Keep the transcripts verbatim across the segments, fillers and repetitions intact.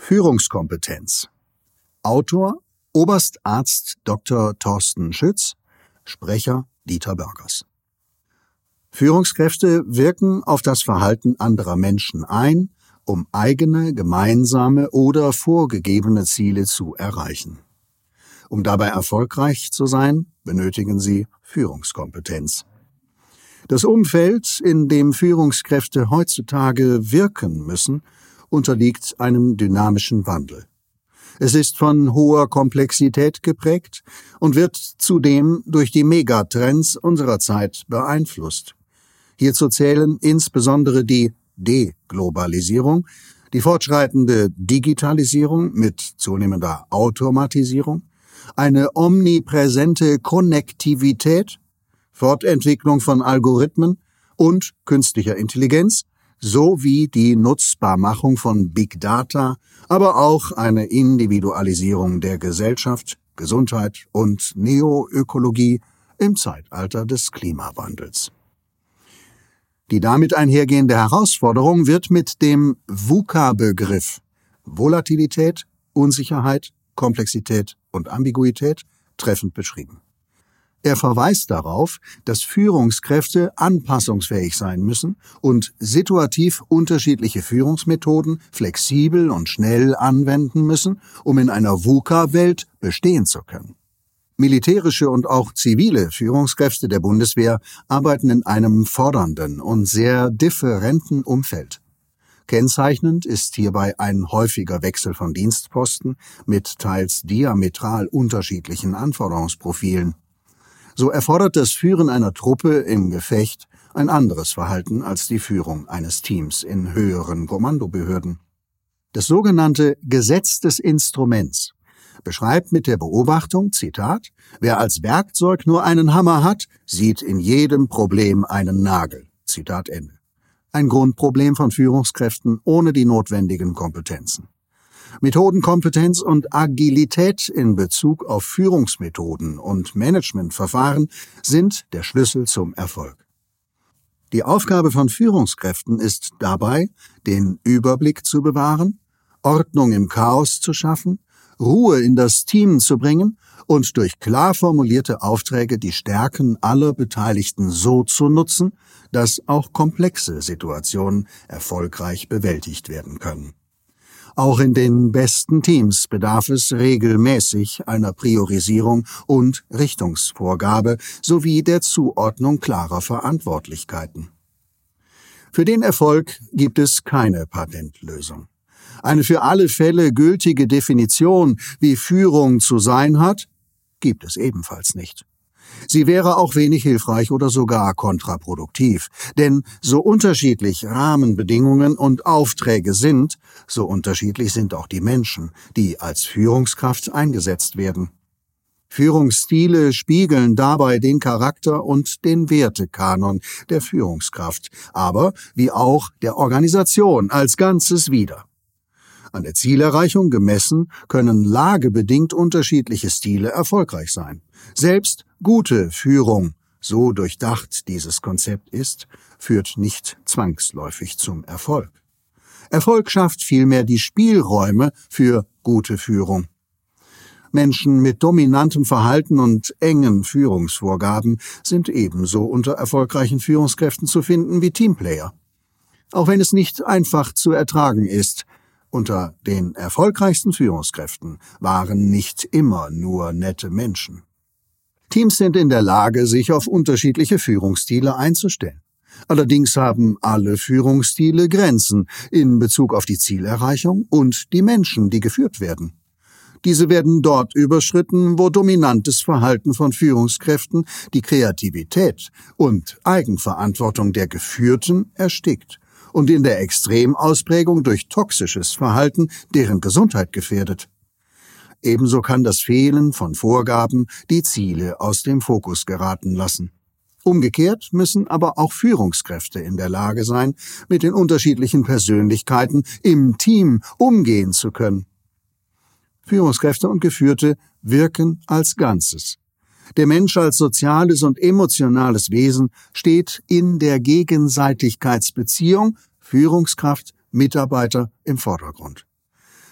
Führungskompetenz. Autor Oberstarzt Doktor Thorsten Schütz, Sprecher Dieter Börgers. Führungskräfte wirken auf das Verhalten anderer Menschen ein, um eigene, gemeinsame oder vorgegebene Ziele zu erreichen. Um dabei erfolgreich zu sein, benötigen sie Führungskompetenz. Das Umfeld, in dem Führungskräfte heutzutage wirken müssen, unterliegt einem dynamischen Wandel. Es ist von hoher Komplexität geprägt und wird zudem durch die Megatrends unserer Zeit beeinflusst. Hierzu zählen insbesondere die Deglobalisierung, die fortschreitende Digitalisierung mit zunehmender Automatisierung, eine omnipräsente Konnektivität, Fortentwicklung von Algorithmen und künstlicher Intelligenz sowie die Nutzbarmachung von Big Data, aber auch eine Individualisierung der Gesellschaft, Gesundheit und Neoökologie im Zeitalter des Klimawandels. Die damit einhergehende Herausforderung wird mit dem VUCA-Begriff Volatilität, Unsicherheit, Komplexität und Ambiguität treffend beschrieben. Er verweist darauf, dass Führungskräfte anpassungsfähig sein müssen und situativ unterschiedliche Führungsmethoden flexibel und schnell anwenden müssen, um in einer VUCA-Welt bestehen zu können. Militärische und auch zivile Führungskräfte der Bundeswehr arbeiten in einem fordernden und sehr differenten Umfeld. Kennzeichnend ist hierbei ein häufiger Wechsel von Dienstposten mit teils diametral unterschiedlichen Anforderungsprofilen. So erfordert das Führen einer Truppe im Gefecht ein anderes Verhalten als die Führung eines Teams in höheren Kommandobehörden. Das sogenannte Gesetz des Instruments beschreibt mit der Beobachtung, Zitat, »Wer als Werkzeug nur einen Hammer hat, sieht in jedem Problem einen Nagel«, Zitat Ende. Ein Grundproblem von Führungskräften ohne die notwendigen Kompetenzen. Methodenkompetenz und Agilität in Bezug auf Führungsmethoden und Managementverfahren sind der Schlüssel zum Erfolg. Die Aufgabe von Führungskräften ist dabei, den Überblick zu bewahren, Ordnung im Chaos zu schaffen, Ruhe in das Team zu bringen und durch klar formulierte Aufträge die Stärken aller Beteiligten so zu nutzen, dass auch komplexe Situationen erfolgreich bewältigt werden können. Auch in den besten Teams bedarf es regelmäßig einer Priorisierung und Richtungsvorgabe sowie der Zuordnung klarer Verantwortlichkeiten. Für den Erfolg gibt es keine Patentlösung. Eine für alle Fälle gültige Definition, wie Führung zu sein hat, gibt es ebenfalls nicht. Sie wäre auch wenig hilfreich oder sogar kontraproduktiv, denn so unterschiedlich Rahmenbedingungen und Aufträge sind, so unterschiedlich sind auch die Menschen, die als Führungskraft eingesetzt werden. Führungsstile spiegeln dabei den Charakter und den Wertekanon der Führungskraft, aber wie auch der Organisation als Ganzes wider. An der Zielerreichung gemessen können lagebedingt unterschiedliche Stile erfolgreich sein. Selbst gute Führung, so durchdacht dieses Konzept ist, führt nicht zwangsläufig zum Erfolg. Erfolg schafft vielmehr die Spielräume für gute Führung. Menschen mit dominantem Verhalten und engen Führungsvorgaben sind ebenso unter erfolgreichen Führungskräften zu finden wie Teamplayer. Auch wenn es nicht einfach zu ertragen ist, unter den erfolgreichsten Führungskräften waren nicht immer nur nette Menschen. Teams sind in der Lage, sich auf unterschiedliche Führungsstile einzustellen. Allerdings haben alle Führungsstile Grenzen in Bezug auf die Zielerreichung und die Menschen, die geführt werden. Diese werden dort überschritten, wo dominantes Verhalten von Führungskräften die Kreativität und Eigenverantwortung der Geführten erstickt und in der Extremausprägung durch toxisches Verhalten deren Gesundheit gefährdet. Ebenso kann das Fehlen von Vorgaben die Ziele aus dem Fokus geraten lassen. Umgekehrt müssen aber auch Führungskräfte in der Lage sein, mit den unterschiedlichen Persönlichkeiten im Team umgehen zu können. Führungskräfte und Geführte wirken als Ganzes. Der Mensch als soziales und emotionales Wesen steht in der Gegenseitigkeitsbeziehung Führungskraft, Mitarbeiter im Vordergrund.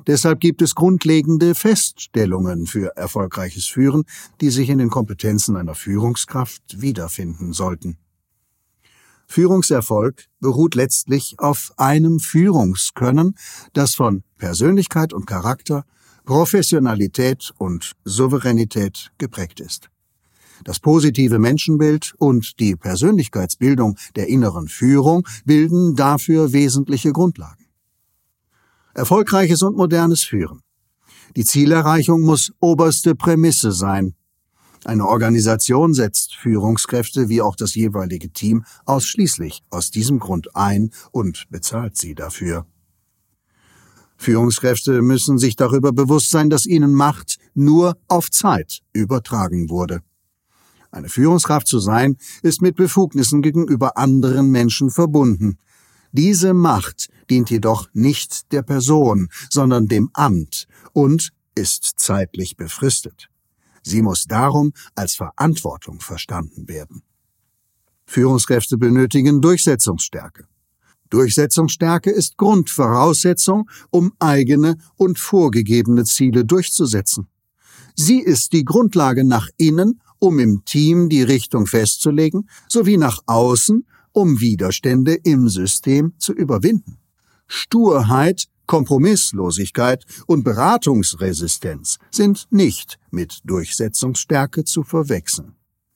Deshalb gibt es grundlegende Feststellungen für erfolgreiches Führen, die sich in den Kompetenzen einer Führungskraft wiederfinden sollten. Führungserfolg beruht letztlich auf einem Führungskönnen, das von Persönlichkeit und Charakter, Professionalität und Souveränität geprägt ist. Das positive Menschenbild und die Persönlichkeitsbildung der inneren Führung bilden dafür wesentliche Grundlagen. Erfolgreiches und modernes Führen. Die Zielerreichung muss oberste Prämisse sein. Eine Organisation setzt Führungskräfte wie auch das jeweilige Team ausschließlich aus diesem Grund ein und bezahlt sie dafür. Führungskräfte müssen sich darüber bewusst sein, dass ihnen Macht nur auf Zeit übertragen wurde. Eine Führungskraft zu sein, ist mit Befugnissen gegenüber anderen Menschen verbunden. Diese Macht dient jedoch nicht der Person, sondern dem Amt und ist zeitlich befristet. Sie muss darum als Verantwortung verstanden werden. Führungskräfte benötigen Durchsetzungsstärke. Durchsetzungsstärke ist Grundvoraussetzung, um eigene und vorgegebene Ziele durchzusetzen. Sie ist die Grundlage nach innen, um im Team die Richtung festzulegen, sowie nach außen, um Widerstände im System zu überwinden. Sturheit, Kompromisslosigkeit und Beratungsresistenz sind nicht mit Durchsetzungsstärke zu verwechseln.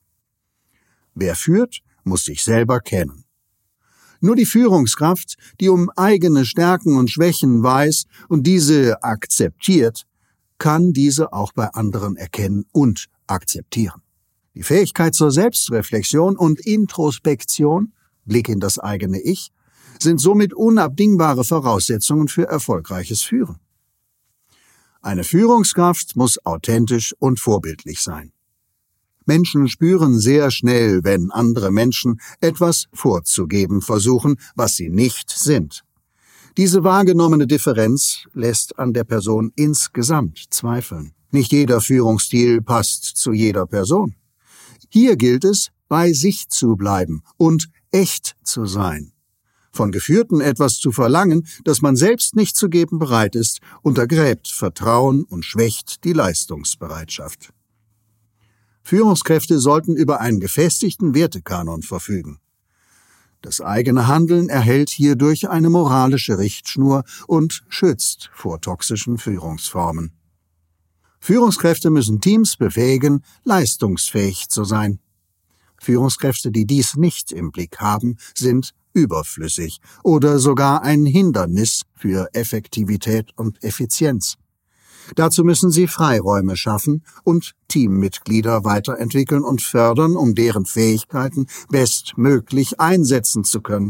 Wer führt, muss sich selber kennen. Nur die Führungskraft, die um eigene Stärken und Schwächen weiß und diese akzeptiert, kann diese auch bei anderen erkennen und akzeptieren. Die Fähigkeit zur Selbstreflexion und Introspektion, Blick in das eigene Ich, sind somit unabdingbare Voraussetzungen für erfolgreiches Führen. Eine Führungskraft muss authentisch und vorbildlich sein. Menschen spüren sehr schnell, wenn andere Menschen etwas vorzugeben versuchen, was sie nicht sind. Diese wahrgenommene Differenz lässt an der Person insgesamt zweifeln. Nicht jeder Führungsstil passt zu jeder Person. Hier gilt es, bei sich zu bleiben und echt zu sein. Von Geführten etwas zu verlangen, das man selbst nicht zu geben bereit ist, untergräbt Vertrauen und schwächt die Leistungsbereitschaft. Führungskräfte sollten über einen gefestigten Wertekanon verfügen. Das eigene Handeln erhält hierdurch eine moralische Richtschnur und schützt vor toxischen Führungsformen. Führungskräfte müssen Teams befähigen, leistungsfähig zu sein. Führungskräfte, die dies nicht im Blick haben, sind überflüssig oder sogar ein Hindernis für Effektivität und Effizienz. Dazu müssen sie Freiräume schaffen und Teammitglieder weiterentwickeln und fördern, um deren Fähigkeiten bestmöglich einsetzen zu können.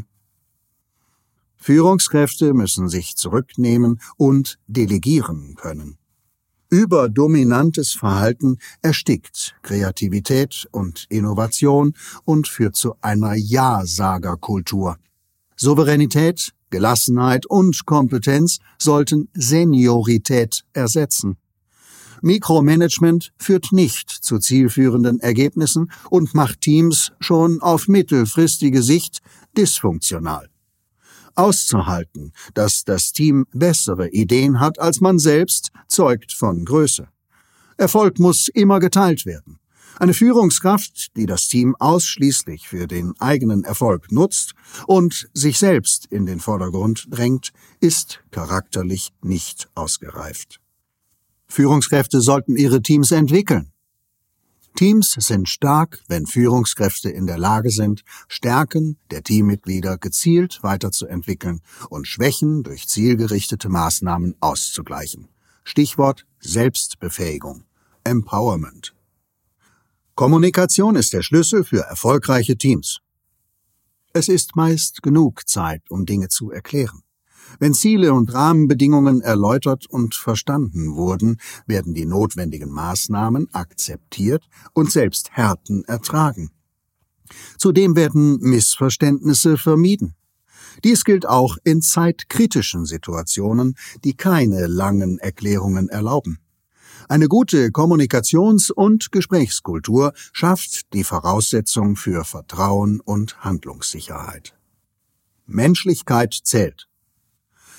Führungskräfte müssen sich zurücknehmen und delegieren können. Überdominantes Verhalten erstickt Kreativität und Innovation und führt zu einer Ja-Sager-Kultur. Souveränität, Gelassenheit und Kompetenz sollten Seniorität ersetzen. Mikromanagement führt nicht zu zielführenden Ergebnissen und macht Teams schon auf mittelfristige Sicht dysfunktional. Auszuhalten, dass das Team bessere Ideen hat als man selbst, zeugt von Größe. Erfolg muss immer geteilt werden. Eine Führungskraft, die das Team ausschließlich für den eigenen Erfolg nutzt und sich selbst in den Vordergrund drängt, ist charakterlich nicht ausgereift. Führungskräfte sollten ihre Teams entwickeln. Teams sind stark, wenn Führungskräfte in der Lage sind, Stärken der Teammitglieder gezielt weiterzuentwickeln und Schwächen durch zielgerichtete Maßnahmen auszugleichen. Stichwort Selbstbefähigung, Empowerment. Kommunikation ist der Schlüssel für erfolgreiche Teams. Es ist meist genug Zeit, um Dinge zu erklären. Wenn Ziele und Rahmenbedingungen erläutert und verstanden wurden, werden die notwendigen Maßnahmen akzeptiert und selbst Härten ertragen. Zudem werden Missverständnisse vermieden. Dies gilt auch in zeitkritischen Situationen, die keine langen Erklärungen erlauben. Eine gute Kommunikations- und Gesprächskultur schafft die Voraussetzung für Vertrauen und Handlungssicherheit. Menschlichkeit zählt.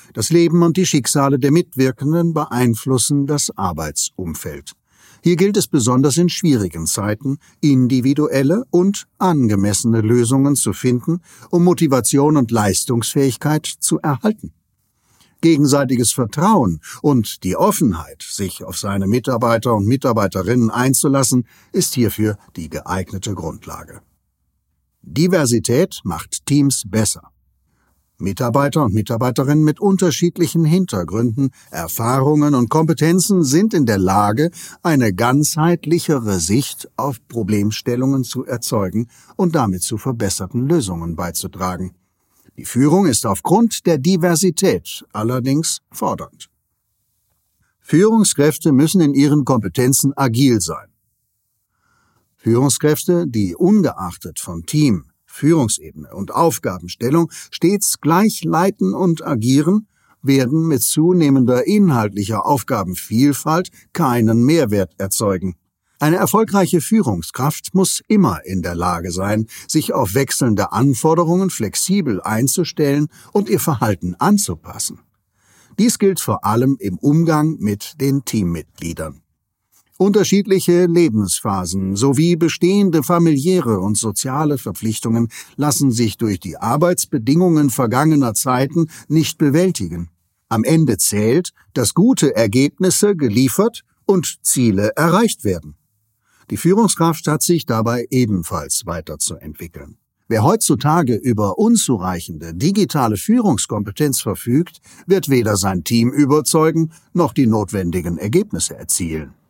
Das Leben und die Schicksale der Mitwirkenden beeinflussen das Arbeitsumfeld. Hier gilt es besonders in schwierigen Zeiten, individuelle und angemessene Lösungen zu finden, um Motivation und Leistungsfähigkeit zu erhalten. Gegenseitiges Vertrauen und die Offenheit, sich auf seine Mitarbeiter und Mitarbeiterinnen einzulassen, ist hierfür die geeignete Grundlage. Diversität macht Teams besser. Mitarbeiter und Mitarbeiterinnen mit unterschiedlichen Hintergründen, Erfahrungen und Kompetenzen sind in der Lage, eine ganzheitlichere Sicht auf Problemstellungen zu erzeugen und damit zu verbesserten Lösungen beizutragen. Die Führung ist aufgrund der Diversität allerdings fordernd. Führungskräfte müssen in ihren Kompetenzen agil sein. Führungskräfte, die ungeachtet von Team, Führungsebene und Aufgabenstellung stets gleich leiten und agieren, werden mit zunehmender inhaltlicher Aufgabenvielfalt keinen Mehrwert erzeugen. Eine erfolgreiche Führungskraft muss immer in der Lage sein, sich auf wechselnde Anforderungen flexibel einzustellen und ihr Verhalten anzupassen. Dies gilt vor allem im Umgang mit den Teammitgliedern. Unterschiedliche Lebensphasen sowie bestehende familiäre und soziale Verpflichtungen lassen sich durch die Arbeitsbedingungen vergangener Zeiten nicht bewältigen. Am Ende zählt, dass gute Ergebnisse geliefert und Ziele erreicht werden. Die Führungskraft hat sich dabei ebenfalls weiterzuentwickeln. Wer heutzutage über unzureichende digitale Führungskompetenz verfügt, wird weder sein Team überzeugen noch die notwendigen Ergebnisse erzielen.